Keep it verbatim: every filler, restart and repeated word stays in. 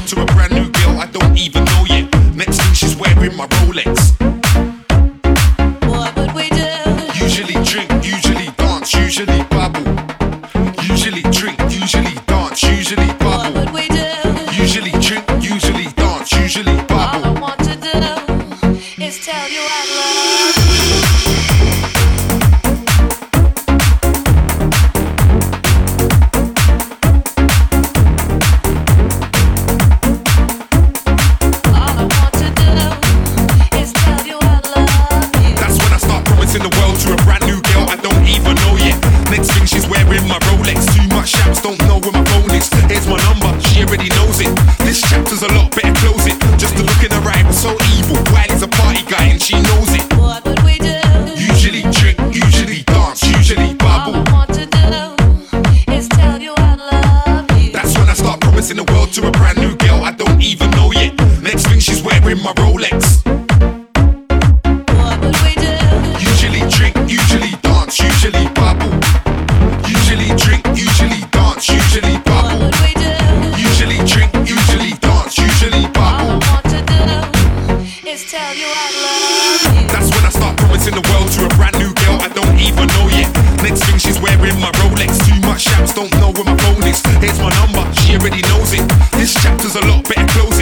world to a brand new girl I don't even know yet. Next thing she's wearing my Rolex. What would we do? Usually drink, usually dance, usually bubble. Usually drink, usually dance, usually What bubble. would we do? Usually drink, usually dance, usually All I bubble. want to do is tell you I love you. All I want to do is tell you I love you. That's when I start promising the world to a brand new girl I don't even know yet. Next thing she's wearing my Rolex. Too much chaps, don't know where my phone is. Here's my number, she already knows it. This chapter's a lot, better close it. Just to look in her eye was so evil. Wiley's a party guy and she knows it. What would we do? Usually drink, usually dance, usually All bubble. I want to do is tell you I love you. That's when I start promising the world to a brand new girl I don't even know yet. Next thing she's wearing my Rolex. What would we do? Usually drink, usually dance, usually bubble. Usually drink, usually dance, usually What bubble. would we do? Usually drink, usually dance, usually All I bubble. want to do is tell you I love you. That's when I start promising the world to a brand new girl I don't even know yet. Next thing she's wearing my Rolex. Too much chaps, don't know where my phone is. Here's my number, she already knows it. This chapter's a lot, better close